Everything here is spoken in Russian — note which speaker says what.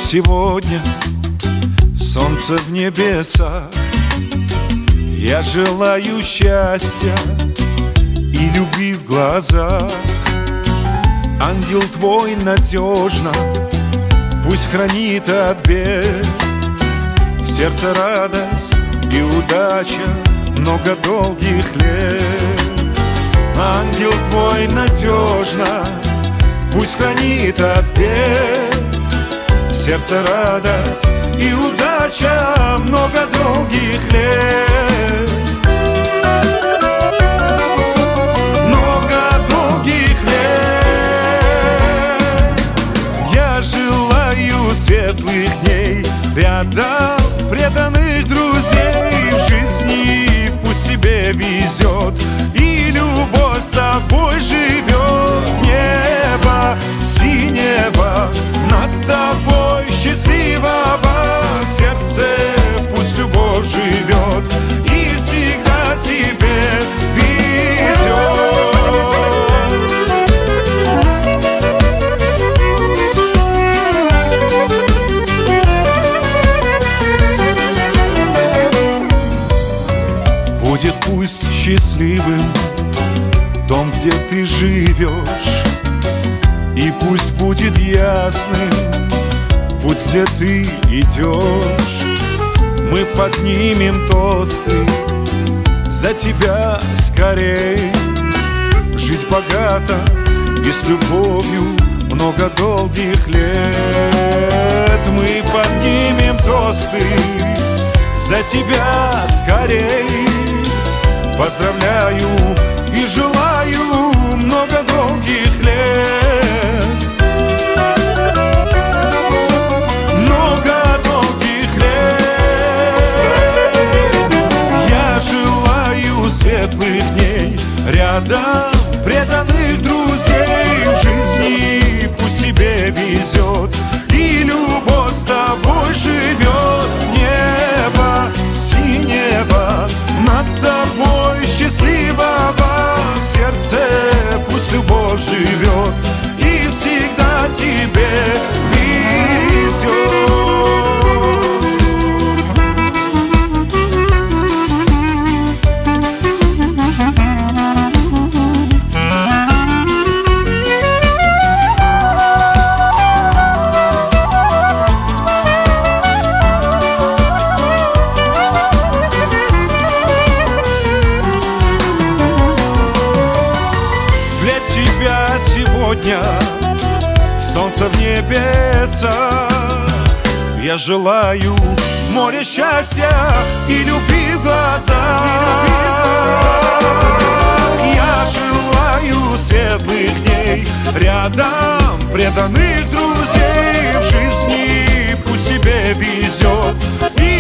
Speaker 1: сегодня солнце в небесах. Я желаю счастья и любви в глазах. Ангел твой надежно пусть хранит от бед. В сердце радость и удача много долгих лет. Ангел твой надежно пусть хранит от бед. В сердце радость и удача много долгих лет. Много долгих лет. Я желаю светлых дней рядом преданных друзей. В жизни пусть тебе везет и любовь с тобой живет. Небо синего над тобой счастливого. В сердце пусть любовь живет и всегда тебе везет. Будет пусть счастливым дом, где ты живешь, и пусть будет ясным путь, где ты идешь. Мы поднимем тосты за тебя скорей. Жить богато и с любовью много долгих лет. Мы поднимем тосты за тебя скорей. Поздравляю и желаю много долгих лет. Много долгих лет. Я желаю светлых дней рядом преданных друзей. В жизни пусть тебе везет и любовь с тобой живет. Небо синего над тобой счастливого. В сердце пусть любовь живет и всегда тебе везет. Сегодня солнце в небесах. Я желаю моря счастья и любви в глазах. Я желаю светлых дней рядом преданных друзей. В жизни пусть тебе везет и